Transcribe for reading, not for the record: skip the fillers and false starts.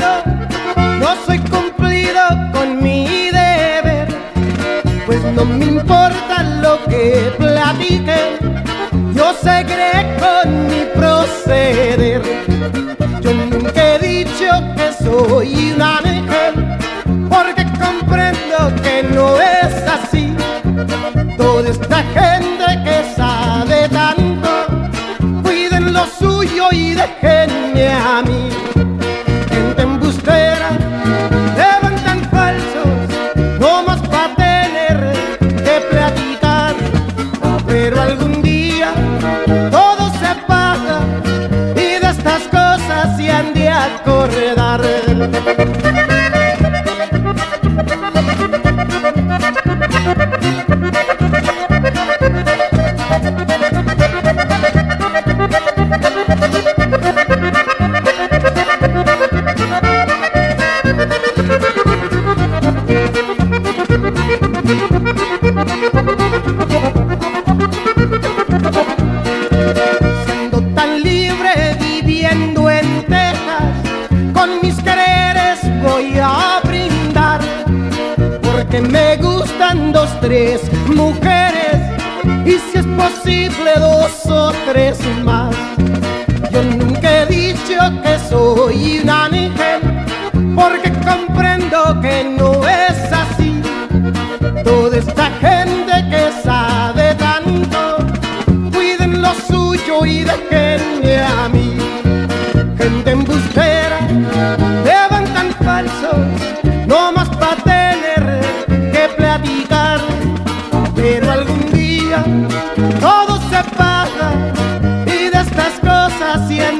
lado no soy cumplido con mi deber, pues no me importa lo que platiquen, yo seguiré con mi proceder. Yo nunca he dicho que soy un ángel, porque comprendo que no es así. Toda esta gente que sabe tanto, cuiden lo suyo y déjenme a mí. Gente embustera, levantan falsos, no más para tener que platicar. Pero algún día todo se paga y de estas cosas se han de acordar. Siendo tan libre viviendo en Texas, con mis quereres voy a brindar, porque me gustan 2, 3 mujeres y si es posible 2 o 3 más. Yo nunca he dicho que soy un ángel, porque comprendo que no es así. Toda esta gente que sabe tanto, cuiden lo suyo y déjenme a mí. Gente embustera, levantan falsos, no más para tener que platicar. Pero algún día todo se paga y de estas cosas siempre